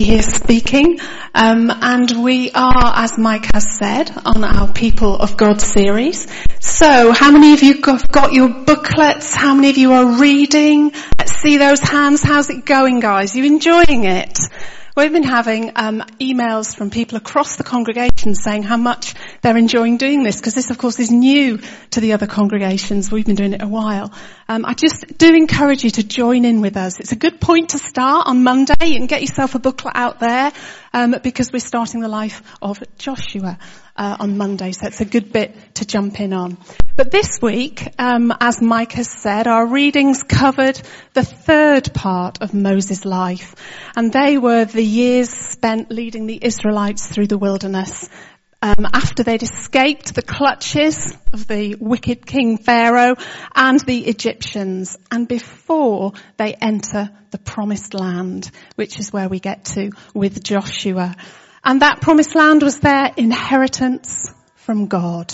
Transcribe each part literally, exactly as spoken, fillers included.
Here speaking, um, and we are, as Mike has said, on our People of God series. So, how many of you have got your booklets? How many of you are reading? Let's see those hands. How's it going, guys? You enjoying it? We've been having um, emails from people across the congregation saying how much they're enjoying doing this, because this, of course, is new to the other congregations. We've been doing it a while. Um, I just do encourage you to join in with us. It's a good point to start on Monday. You can get yourself a booklet out there um, because we're starting the life of Joshua uh, on Monday, so it's a good bit to jump in on. But this week, um, as Mike has said, our readings covered the third part of Moses' life, and they were the years spent leading the Israelites through the wilderness um, after they'd escaped the clutches of the wicked King Pharaoh and the Egyptians, and before they enter the promised land, which is where we get to with Joshua. And that promised land was their inheritance from God.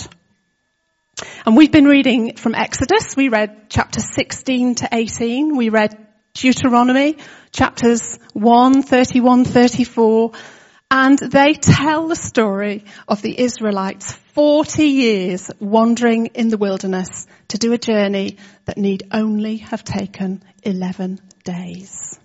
And we've been reading from Exodus. We read chapter sixteen to eighteen. We read Deuteronomy, chapters one, thirty-one, thirty-four. And they tell the story of the Israelites forty years wandering in the wilderness to do a journey that need only have taken eleven days.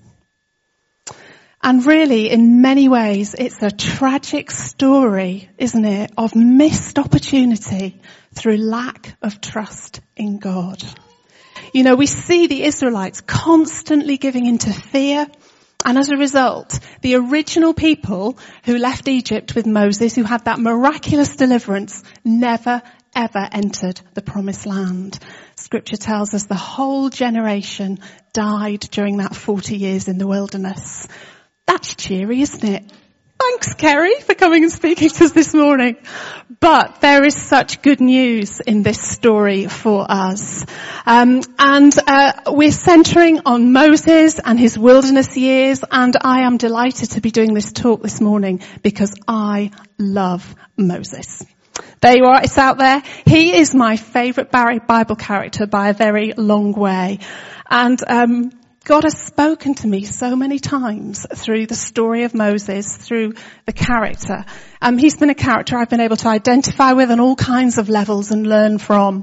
And really, in many ways, it's a tragic story, isn't it, of missed opportunity through lack of trust in God. You know, we see the Israelites constantly giving into fear, and as a result, the original people who left Egypt with Moses, who had that miraculous deliverance, never ever entered the promised land. Scripture tells us the whole generation died during that forty years in the wilderness. That's cheery, isn't it? Thanks, Kerry, for coming and speaking to us this morning. But there is such good news in this story for us. Um, and uh, we're centering on Moses and his wilderness years, and I am delighted to be doing this talk this morning because I love Moses. There you are, it's out there. He is my favourite Bible character by a very long way. And um God has spoken to me so many times through the story of Moses, through the character. Um, he's been a character I've been able to identify with on all kinds of levels and learn from.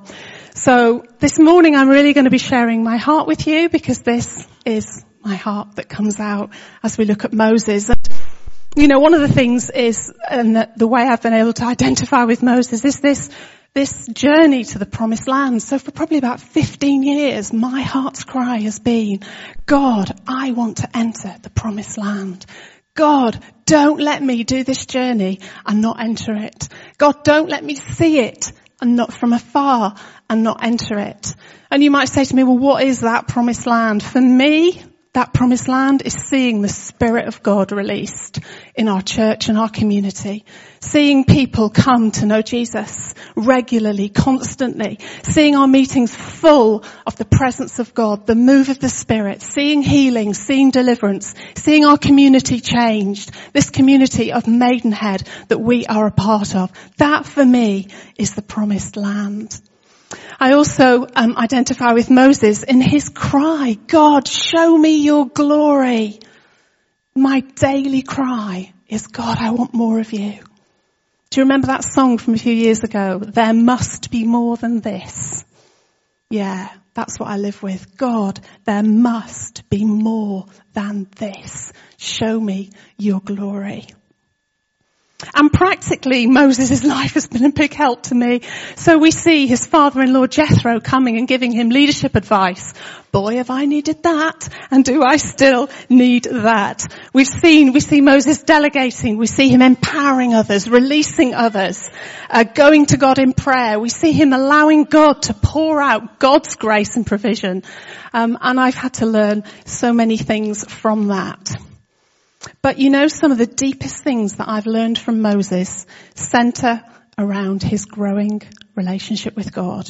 So this morning I'm really going to be sharing my heart with you, because this is my heart that comes out as we look at Moses. And, you know, one of the things is, and the, the way I've been able to identify with Moses is this This journey to the promised land. So for probably about fifteen years, my heart's cry has been, God, I want to enter the promised land. God, don't let me do this journey and not enter it. God, don't let me see it and not from afar and not enter it. And you might say to me, well, what is that promised land? For me, that promised land is seeing the Spirit of God released in our church and our community. Seeing people come to know Jesus regularly, constantly. Seeing our meetings full of the presence of God, the move of the Spirit. Seeing healing, seeing deliverance. Seeing our community changed. This community of Maidenhead that we are a part of. That for me is the promised land. I also um, identify with Moses in his cry, God, show me your glory. My daily cry is, God, I want more of you. Do you remember that song from a few years ago? There must be more than this. Yeah, that's what I live with. God, there must be more than this. Show me your glory. And practically, Moses' life has been a big help to me. So we see his father-in-law Jethro coming and giving him leadership advice. Boy, have I needed that, and do I still need that. We've seen, we see Moses delegating, we see him empowering others, releasing others, uh, going to God in prayer. We see him allowing God to pour out God's grace and provision. Um, and I've had to learn so many things from that. But you know, some of the deepest things that I've learned from Moses center around his growing relationship with God.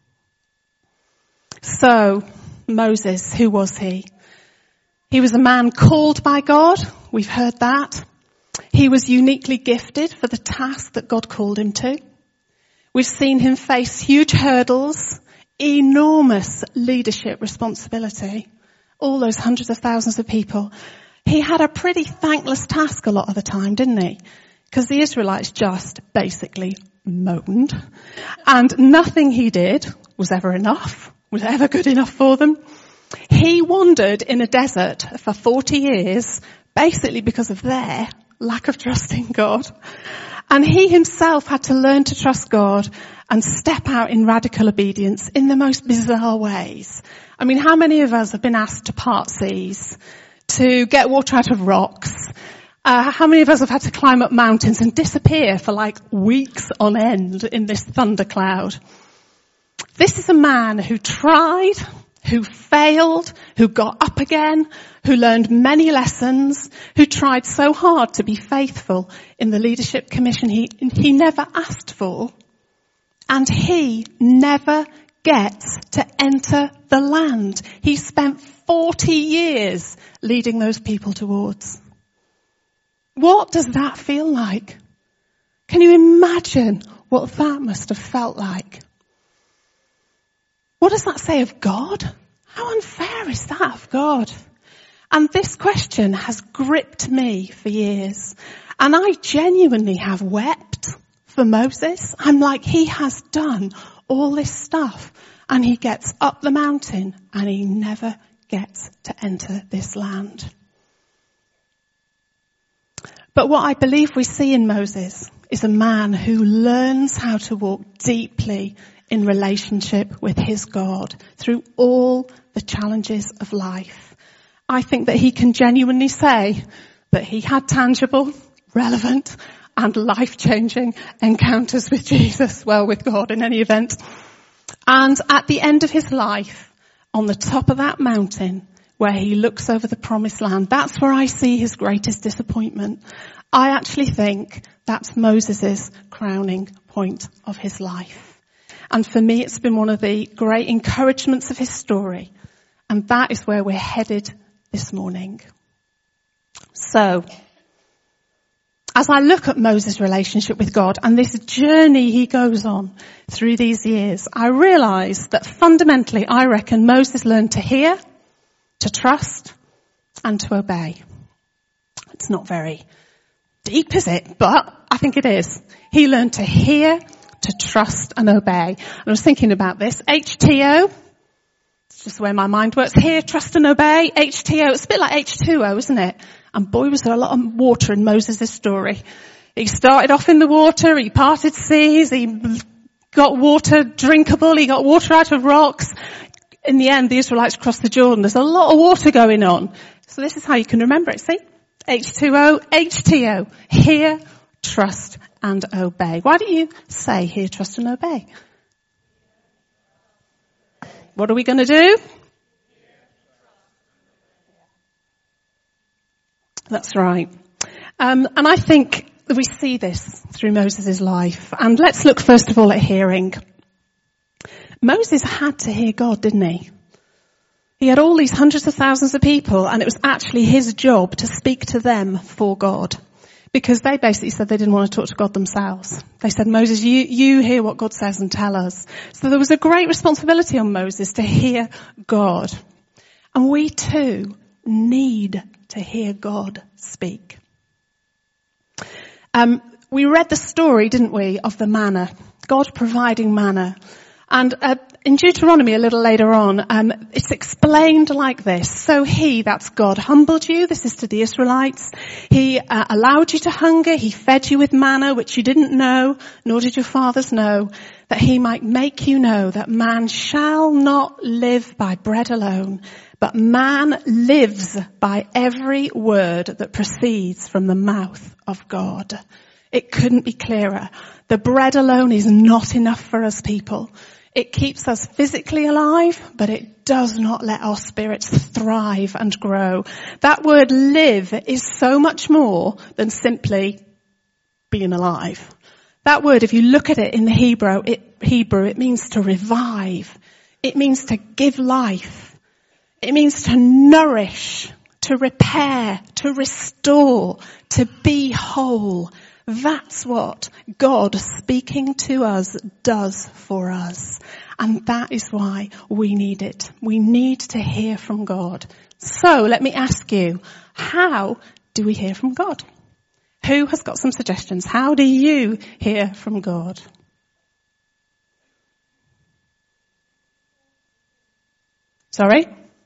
So, Moses, who was he? He was a man called by God. We've heard that. He was uniquely gifted for the task that God called him to. We've seen him face huge hurdles, enormous leadership responsibility, all those hundreds of thousands of people. He had a pretty thankless task a lot of the time, didn't he? Because the Israelites just basically moaned. And nothing he did was ever enough, was ever good enough for them. He wandered in a desert for forty years, basically because of their lack of trust in God. And he himself had to learn to trust God and step out in radical obedience in the most bizarre ways. I mean, how many of us have been asked to part seas, to get water out of rocks? Uh, how many of us have had to climb up mountains and disappear for like weeks on end in this thundercloud? This is a man who tried, who failed, who got up again, who learned many lessons, who tried so hard to be faithful in the leadership commission he, he never asked for. And he never gets to enter the land he spent forty years leading those people towards. What does that feel like? Can you imagine what that must have felt like? What does that say of God? How unfair is that of God? And this question has gripped me for years. And I genuinely have wept for Moses. I'm like, he has done all this stuff and he gets up the mountain and he never gets to enter this land. But what I believe we see in Moses is a man who learns how to walk deeply in relationship with his God through all the challenges of life. I think that he can genuinely say that he had tangible, relevant, and life-changing encounters with Jesus, well, with God in any event. And at the end of his life, on the top of that mountain, where he looks over the promised land, that's where I see his greatest disappointment. I actually think that's Moses' crowning point of his life. And for me, it's been one of the great encouragements of his story. And that is where we're headed this morning. So, as I look at Moses' relationship with God and this journey he goes on through these years, I realise that fundamentally, I reckon Moses learned to hear, to trust, and to obey. It's not very deep, is it? But I think it is. He learned to hear, to trust, and obey. And I was thinking about this. H T O. It's just the way my mind works. Hear, trust, and obey. H T O. It's a bit like H two O, isn't it? And boy, was there a lot of water in Moses' story. He started off in the water. He parted seas. He got water drinkable. He got water out of rocks. In the end, the Israelites crossed the Jordan. There's a lot of water going on. So this is how you can remember it. See? H two O, H T O. Hear, trust, and obey. Why don't you say hear, trust, and obey? What are we going to do? That's right. Um, and I think that we see this through Moses' life. And let's look first of all at hearing. Moses had to hear God, didn't he? He had all these hundreds of thousands of people, and it was actually his job to speak to them for God. Because they basically said they didn't want to talk to God themselves. They said, Moses, you, you hear what God says and tell us. So there was a great responsibility on Moses to hear God. And we too need to hear God speak. Um, we read the story, didn't we, of the manna, God providing manna. And uh, in Deuteronomy a little later on, um, it's explained like this. So he, that's God, humbled you. This is to the Israelites. He uh, allowed you to hunger. He fed you with manna, which you didn't know, nor did your fathers know, that he might make you know that man shall not live by bread alone, but man lives by every word that proceeds from the mouth of God. It couldn't be clearer. The bread alone is not enough for us people. It keeps us physically alive, but it does not let our spirits thrive and grow. That word live is so much more than simply being alive. That word, if you look at it in the Hebrew, it, Hebrew, it means to revive. It means to give life. It means to nourish, to repair, to restore, to be whole. That's what God speaking to us does for us. And that is why we need it. We need to hear from God So let me ask you, how do we hear from God? Who has got some suggestions? How do you hear from God? Sorry?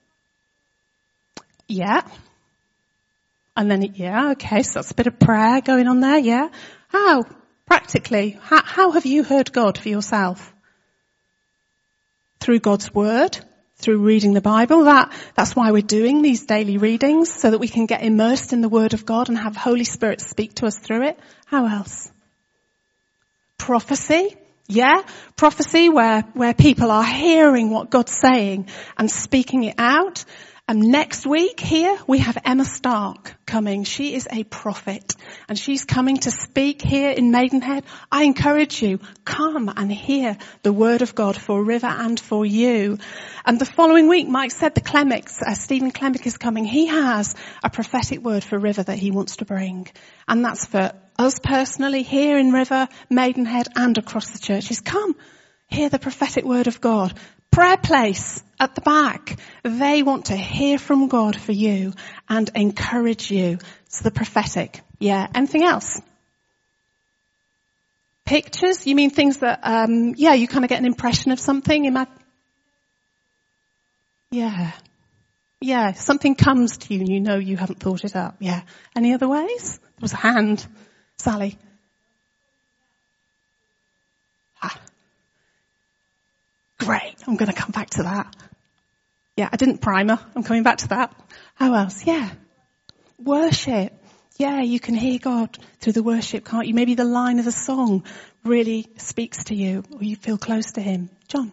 Yeah. And then, yeah, okay, so that's a bit of prayer going on there, yeah. How? Practically, how, how have you heard God for yourself? Through God's Word, through reading the Bible. That, that's why we're doing these daily readings, so that we can get immersed in the Word of God and have Holy Spirit speak to us through it. How else? Prophecy. Yeah, prophecy where, where people are hearing what God's saying and speaking it out. And next week here we have Emma Stark coming. She is a prophet and she's coming to speak here in Maidenhead. I encourage you, come and hear the word of God for River and for you. And the following week, Mike said the Clemicks, uh, Stephen Clemick is coming. He has a prophetic word for River that he wants to bring. And that's for us personally here in River, Maidenhead and across the churches. Come, hear the prophetic word of God. Prayer place at the back. They want to hear from God for you and encourage you. It's the prophetic. Yeah. Anything else? Pictures? You mean things that, um, yeah, you kind of get an impression of something? Ima- yeah. Yeah. Something comes to you and you know you haven't thought it up. Yeah. Any other ways? There was a hand. Sally. Ah. Great. I'm going to come back to that. Yeah, I didn't primer. I'm coming back to that. How else? Yeah. Worship. Yeah, you can hear God through the worship, can't you? Maybe the line of the song really speaks to you or you feel close to him. John?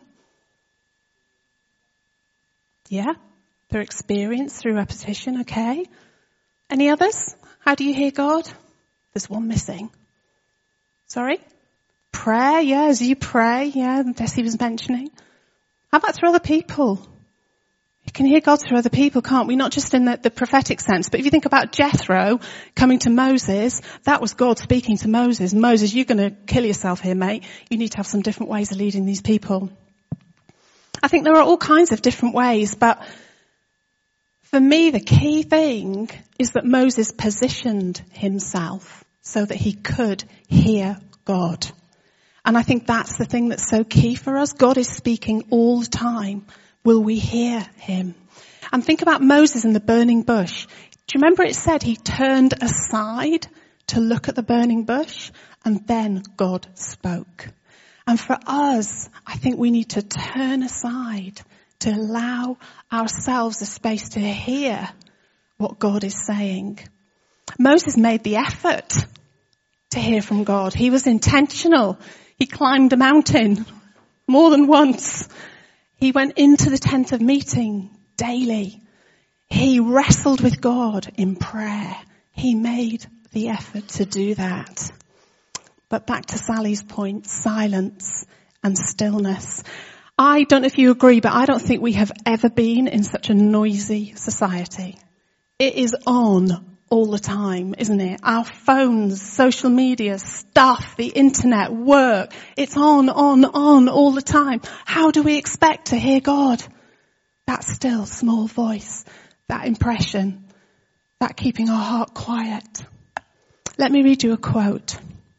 Yeah? Through experience, through repetition, okay. Any others? How do you hear God? There's one missing. Sorry? Prayer, yeah, as you pray, yeah, Desi was mentioning. How about through other people? You can hear God through other people, can't we? Not just in the, the prophetic sense, but if you think about Jethro coming to Moses, that was God speaking to Moses. Moses, you're going to kill yourself here, mate. You need to have some different ways of leading these people. I think there are all kinds of different ways, but for me, the key thing is that Moses positioned himself so that he could hear God. And I think that's the thing that's so key for us. God is speaking all the time. Will we hear him? And think about Moses in the burning bush. Do you remember it said he turned aside to look at the burning bush and then God spoke? And for us, I think we need to turn aside to allow ourselves a space to hear what God is saying. Moses made the effort to hear from God. He was intentional. He climbed a mountain more than once. He went into the tent of meeting daily. He wrestled with God in prayer. He made the effort to do that. But back to Sally's point, silence and stillness. I don't know if you agree, but I don't think we have ever been in such a noisy society. It is on all the time, isn't it? Our phones, social media, stuff, the internet, work. It's on, on, on all the time. How do we expect to hear God? That still small voice, that impression, that keeping our heart quiet. Let me read you a quote.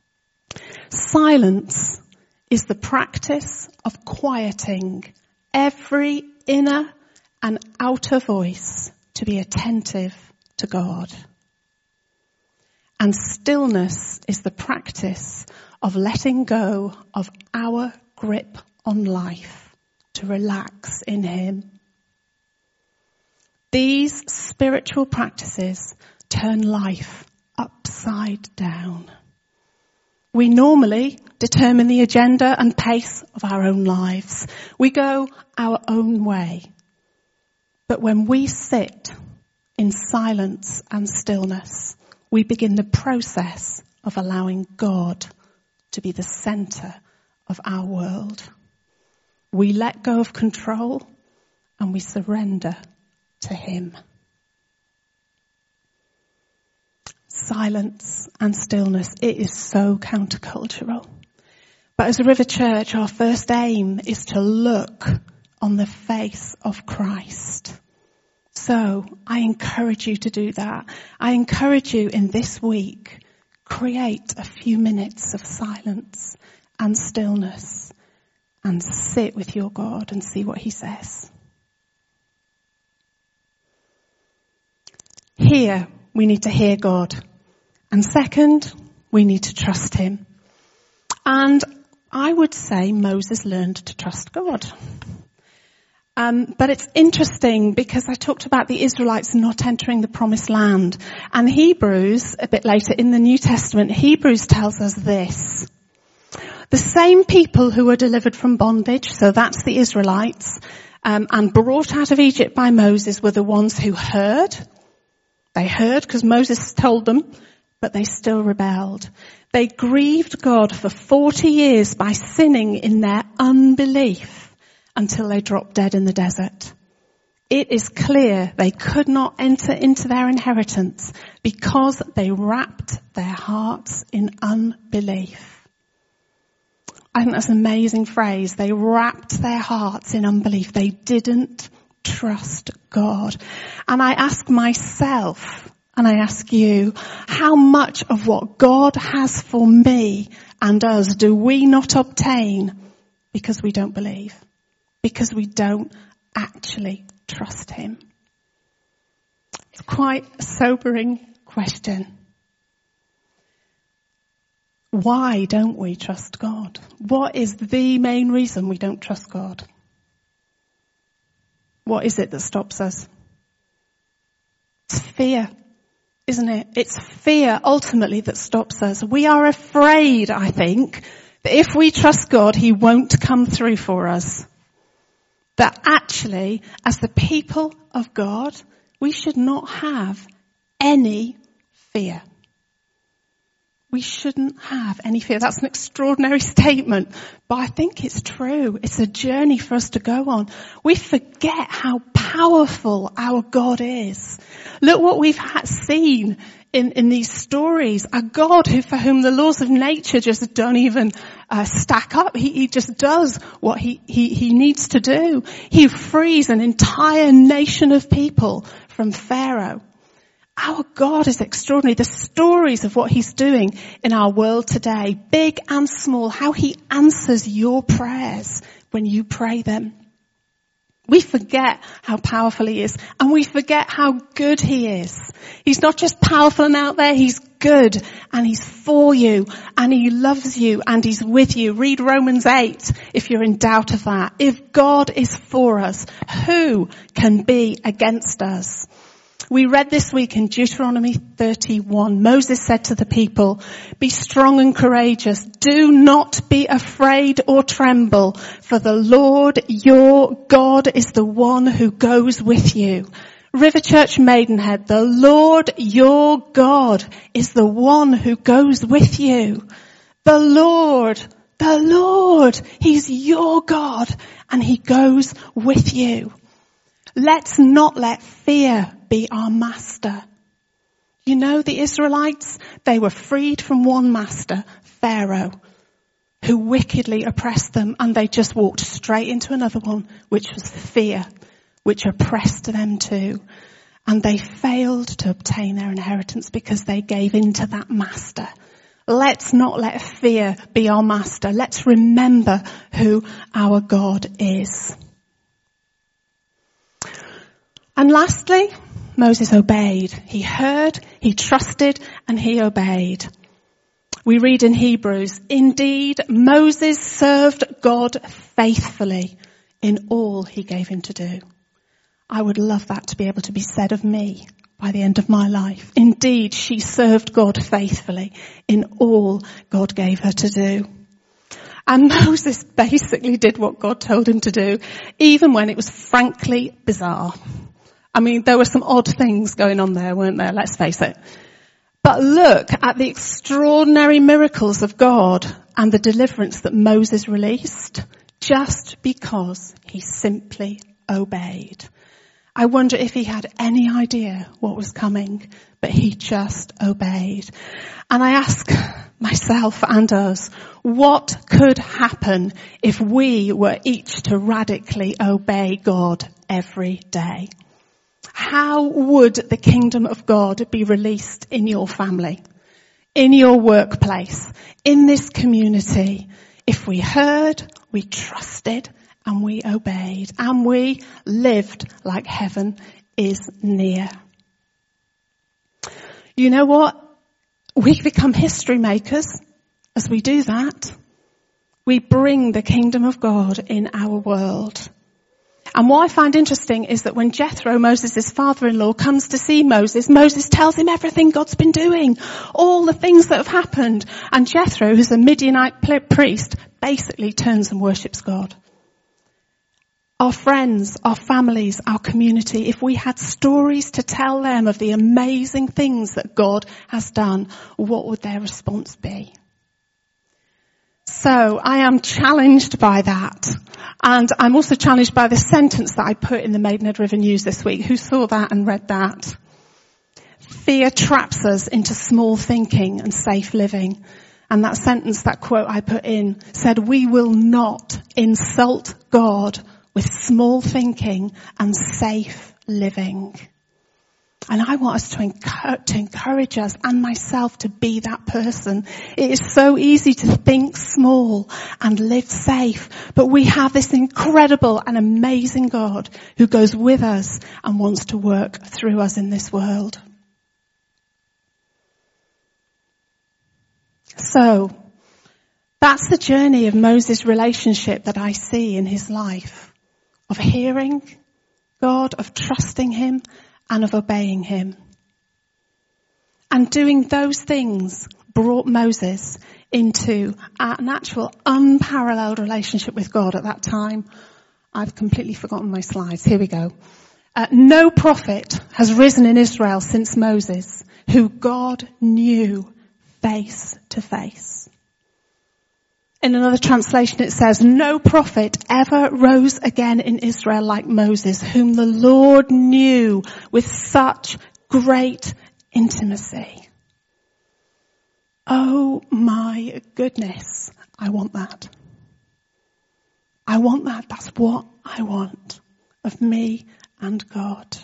Silence is the practice of quieting every inner and outer voice to be attentive to God. And stillness is the practice of letting go of our grip on life to relax in him. These spiritual practices turn life upside down. We normally determine the agenda and pace of our own lives. We go our own way. But when we sit in silence and stillness, we begin the process of allowing God to be the center of our world. We let go of control and we surrender to him. Silence and stillness, it is so countercultural. But as a River Church, our first aim is to look on the face of Christ So I encourage you to do that. I encourage you in this week, create a few minutes of silence and stillness and sit with your God and see what he says. Here, we need to hear God. And second, we need to trust him. And I would say Moses learned to trust God. Um, but it's interesting because I talked about the Israelites not entering the promised land. And Hebrews, a bit later in the New Testament, Hebrews tells us this. The same people who were delivered from bondage, so that's the Israelites, um, and brought out of Egypt by Moses were the ones who heard. They heard because Moses told them, but they still rebelled. They grieved God for forty years by sinning in their unbelief until they dropped dead in the desert. It is clear they could not enter into their inheritance because they wrapped their hearts in unbelief. I think that's an amazing phrase. They wrapped their hearts in unbelief. They didn't trust God. And I ask myself, and I ask you, how much of what God has for me and us do we not obtain because we don't believe? Because we don't actually trust him? It's quite a sobering question. Why don't we trust God? What is the main reason we don't trust God? What is it that stops us? It's fear, isn't it? It's fear ultimately that stops us. We are afraid, I think, that if we trust God, he won't come through for us. That actually, as the people of God, we should not have any fear. We shouldn't have any fear. That's an extraordinary statement, but I think it's true. It's a journey for us to go on. We forget how powerful our God is. Look what we've had seen in, in these stories. A God who, for whom the laws of nature just don't even uh, stack up. He, he just does what he, he, he needs to do. He frees an entire nation of people from Pharaoh. Our God is extraordinary. The stories of what he's doing in our world today, big and small, how he answers your prayers when you pray them. We forget how powerful he is, and we forget how good he is. He's not just powerful and out there, he's good, and he's for you, and he loves you, and he's with you. Read Romans eight if you're in doubt of that. If God is for us, who can be against us? We read this week in Deuteronomy thirty-one, Moses said to the people, "Be strong and courageous. Do not be afraid or tremble, for the Lord your God is the one who goes with you." River Church Maidenhead, the Lord your God is the one who goes with you. The Lord, the Lord, he's your God, and he goes with you. Let's not let fear be our master. You know, the Israelites, they were freed from one master, Pharaoh, who wickedly oppressed them, and they just walked straight into another one, which was fear, which oppressed them too. And they failed to obtain their inheritance because they gave in to that master. Let's not let fear be our master. Let's remember who our God is. And lastly, Moses obeyed. He heard, he trusted, and he obeyed. We read in Hebrews, "Indeed, Moses served God faithfully in all he gave him to do." I would love that to be able to be said of me by the end of my life. Indeed, she served God faithfully in all God gave her to do. And Moses basically did what God told him to do, even when it was frankly bizarre. I mean, there were some odd things going on there, weren't there? Let's face it. But look at the extraordinary miracles of God and the deliverance that Moses released just because he simply obeyed. I wonder if he had any idea what was coming, but he just obeyed. And I ask myself and us, what could happen if we were each to radically obey God every day? How would the kingdom of God be released in your family, in your workplace, in this community, if we heard, we trusted, and we obeyed, and we lived like heaven is near? You know what? We become history makers as we do that. We bring the kingdom of God in our world. And what I find interesting is that when Jethro, Moses' father-in-law, comes to see Moses, Moses tells him everything God's been doing, all the things that have happened. And Jethro, who's a Midianite priest, basically turns and worships God. Our friends, our families, our community, if we had stories to tell them of the amazing things that God has done, what would their response be? So I am challenged by that. And I'm also challenged by the sentence that I put in the Maidenhead River News this week. Who saw that and read that? Fear traps us into small thinking and safe living. And that sentence, that quote I put in, said, we will not insult God with small thinking and safe living. And I want us to encourage, to encourage us and myself to be that person. It is so easy to think small and live safe, but we have this incredible and amazing God who goes with us and wants to work through us in this world. So, that's the journey of Moses' relationship that I see in his life. Of hearing God, of trusting him, and of obeying him. And doing those things brought Moses into an actual unparalleled relationship with God at that time. I've completely forgotten my slides. Here we go. Uh, no prophet has risen in Israel since Moses, who God knew face to face. In another translation it says, no prophet ever rose again in Israel like Moses, whom the Lord knew with such great intimacy. Oh my goodness, I want that. I want that. That's what I want of me and God.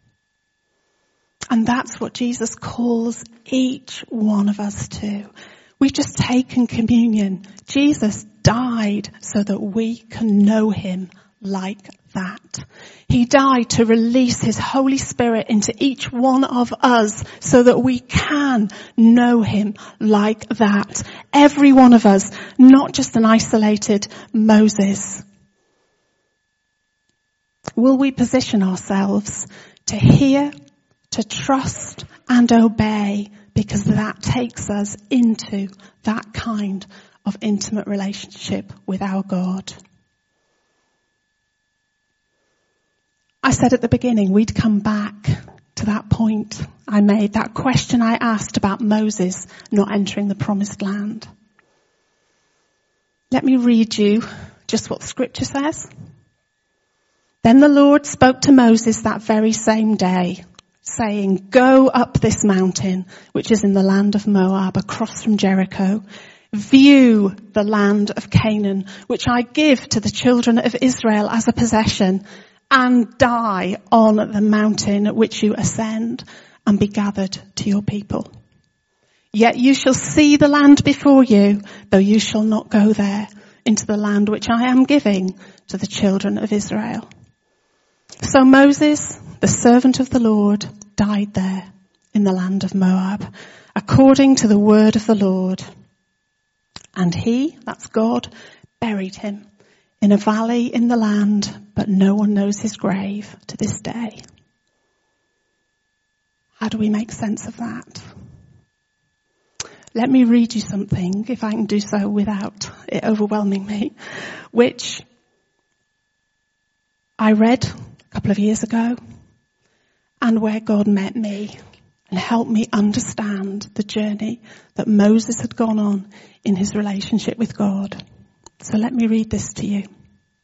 And that's what Jesus calls each one of us to. We've just taken communion. Jesus died so that we can know him like that. He died to release his Holy Spirit into each one of us so that we can know him like that. Every one of us, not just an isolated Moses. Will we position ourselves to hear, to trust and obey, because that takes us into that kind of intimate relationship with our God. I said at the beginning we'd come back to that point I made, that question I asked about Moses not entering the promised land. Let me read you just what Scripture says. Then the Lord spoke to Moses that very same day, saying, go up this mountain, which is in the land of Moab, across from Jericho. View the land of Canaan, which I give to the children of Israel as a possession, and die on the mountain which you ascend, and be gathered to your people. Yet you shall see the land before you, though you shall not go there, into the land which I am giving to the children of Israel. So Moses, the servant of the Lord, died there in the land of Moab, according to the word of the Lord. And he, that's God, buried him in a valley in the land, but no one knows his grave to this day. How do we make sense of that? Let me read you something, if I can do so without it overwhelming me, which I read a couple of years ago, and where God met me and helped me understand the journey that Moses had gone on in his relationship with God. So let me read this to you.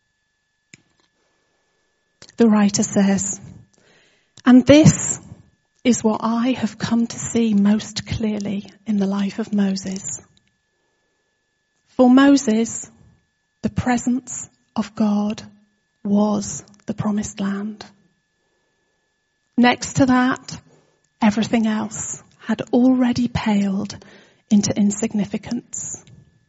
The writer says, and this is what I have come to see most clearly in the life of Moses. For Moses, the presence of God was the promised land. Next to that, everything else had already paled into insignificance.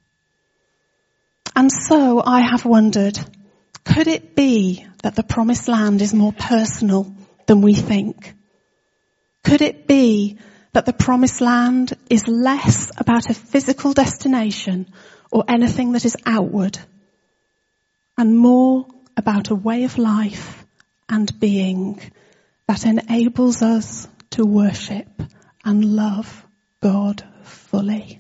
And so I have wondered, could it be that the promised land is more personal than we think? Could it be that the promised land is less about a physical destination or anything that is outward, and more about a way of life and being that enables us to worship and love God fully?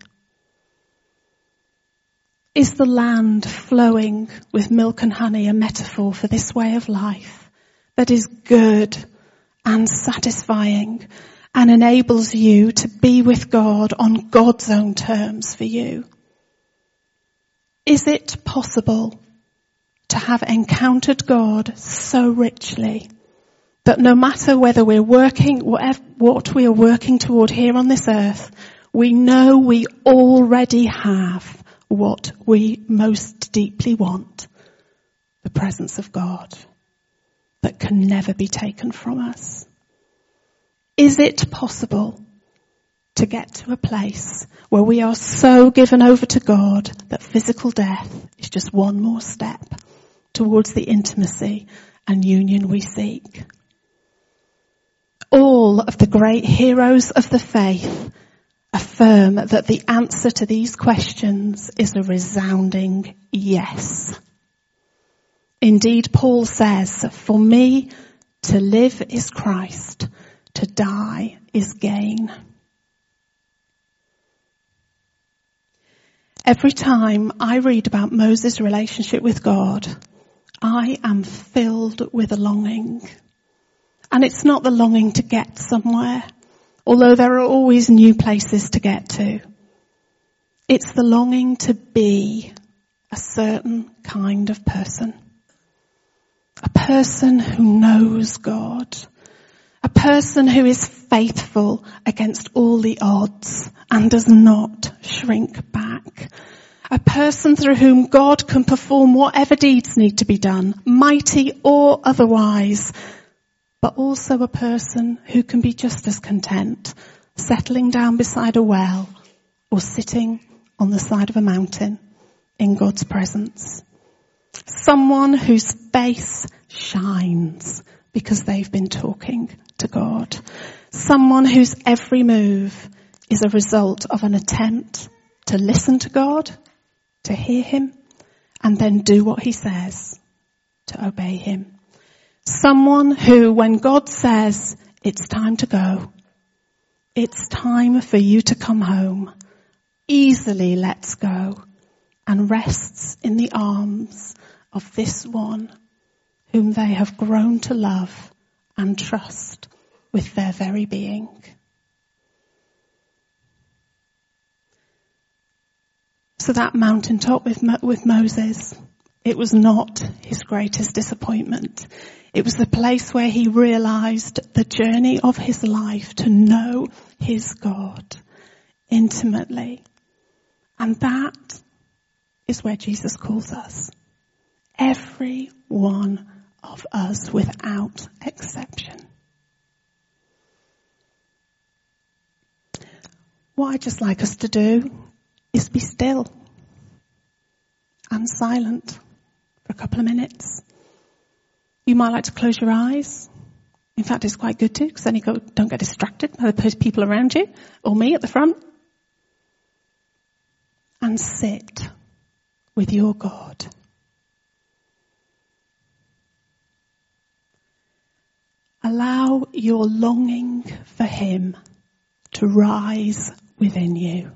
Is the land flowing with milk and honey a metaphor for this way of life that is good and satisfying and enables you to be with God on God's own terms for you? Is it possible to have encountered God so richly that no matter whether we're working, whatever, what we are working toward here on this earth, we know we already have what we most deeply want, the presence of God that can never be taken from us? Is it possible to get to a place where we are so given over to God that physical death is just one more step towards the intimacy and union we seek? All of the great heroes of the faith affirm that the answer to these questions is a resounding yes. Indeed, Paul says, "For me, to live is Christ, to die is gain." Every time I read about Moses' relationship with God, I am filled with a longing. And it's not the longing to get somewhere, although there are always new places to get to. It's the longing to be a certain kind of person. A person who knows God. A person who is faithful against all the odds and does not shrink back. A person through whom God can perform whatever deeds need to be done, mighty or otherwise. But also a person who can be just as content, settling down beside a well or sitting on the side of a mountain in God's presence. Someone whose face shines because they've been talking to God. Someone whose every move is a result of an attempt to listen to God, to hear him, and then do what he says, to obey him. Someone who, when God says, it's time to go, it's time for you to come home, easily lets go and rests in the arms of this one whom they have grown to love and trust with their very being. So that mountaintop with, Mo- with Moses, it was not his greatest disappointment. It was the place where he realized the journey of his life to know his God intimately. And that is where Jesus calls us. Every one of us without exception. What I'd just like us to do is be still and silent for a couple of minutes. You might like to close your eyes. In fact, it's quite good to, because then you go, don't get distracted by the people around you or me at the front. And sit with your God. Allow your longing for him to rise within you.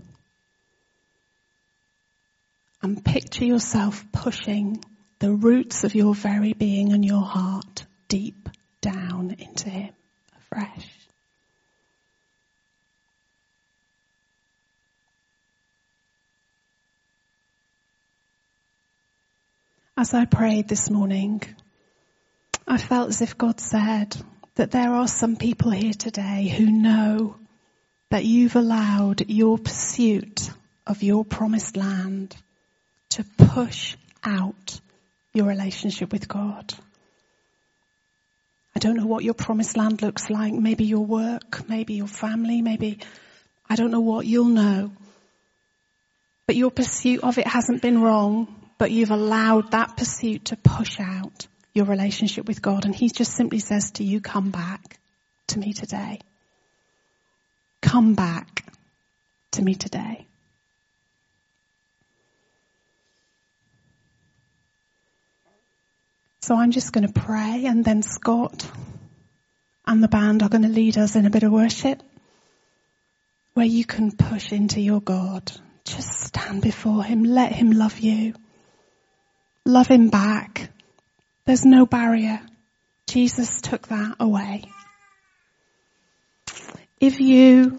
And picture yourself pushing the roots of your very being and your heart deep down into him afresh. As I prayed this morning, I felt as if God said that there are some people here today who know that you've allowed your pursuit of your promised land to push out your relationship with God. I don't know what your promised land looks like. Maybe your work, maybe your family, maybe, I don't know what you'll know. But your pursuit of it hasn't been wrong, but you've allowed that pursuit to push out your relationship with God. And he just simply says to you, come back to me today. Come back to me today. So I'm just going to pray, and then Scott and the band are going to lead us in a bit of worship where you can push into your God. Just stand before him. Let him love you. Love him back. There's no barrier. Jesus took that away. If you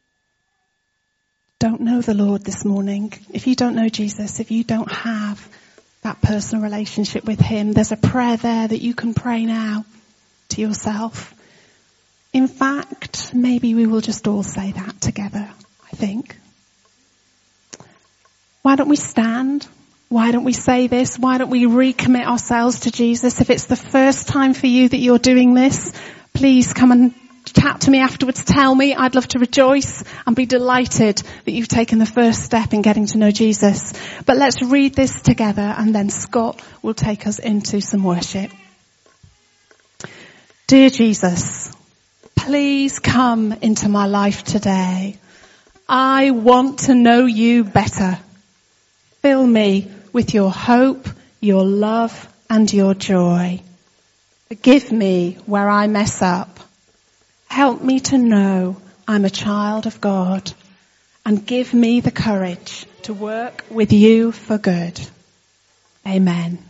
don't know the Lord this morning, if you don't know Jesus, if you don't have that personal relationship with him, there's a prayer there that you can pray now to yourself. In fact, maybe we will just all say that together, I think. Why don't we stand? Why don't we say this? Why don't we recommit ourselves to Jesus? If it's the first time for you that you're doing this, please come and chat to me afterwards. Tell me. I'd love to rejoice and be delighted that you've taken the first step in getting to know Jesus. But let's read this together, and then Scott will take us into some worship. Dear Jesus, please come into my life today. I want to know you better. Fill me with your hope, your love, and your joy. Forgive me where I mess up. Help me to know I'm a child of God, and give me the courage to work with you for good. Amen.